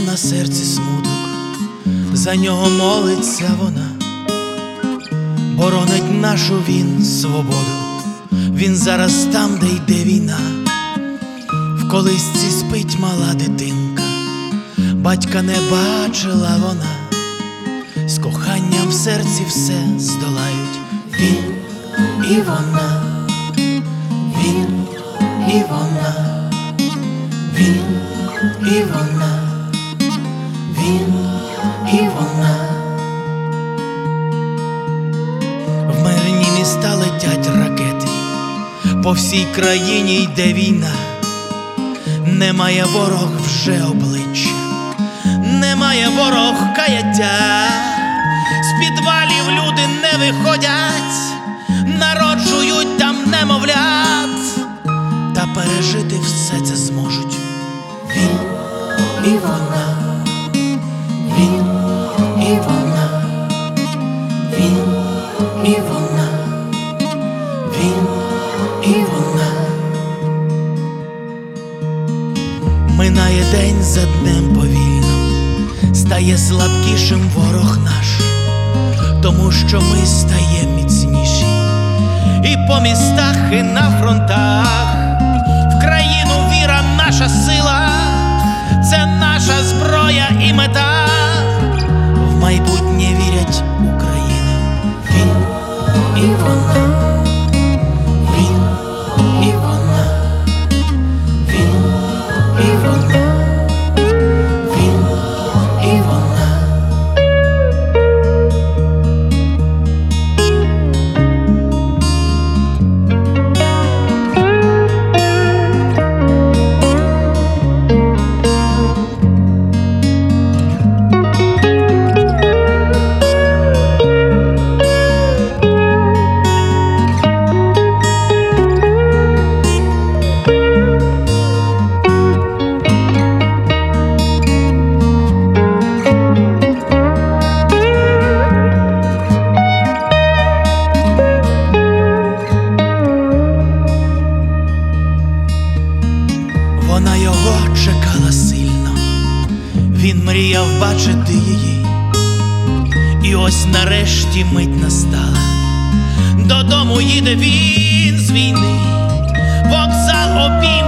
на серці смуток, за нього молиться вона, боронить нашу він свободу. Він зараз там, де йде війна, в колисці спить мала дитинка, батька не бачила вона, з коханням в серці все здолають. Він і вона, він і вона, він і вона, він і вона. В мирні міста летять ракети, по всій країні йде війна. Немає ворог вже обличчя, немає ворог каяття. З підвалів люди не виходять, народжують там немовлят, та пережити все це зможуть. Він і вона, він і вона, він і вона, він і вона. Минає день за днем повільно, стає слабкішим ворог наш, тому що ми стаємо міцніші. І по містах, і на фронтах, в країну віра наша сила, це наша зброя і мета. В майбутнє вірять України. Він і вона, він і вона, він і вона, він і вона. Вона його чекала сильно, він мріяв бачити її. І ось нарешті мить настала, додому їде він з війни, вокзал обійме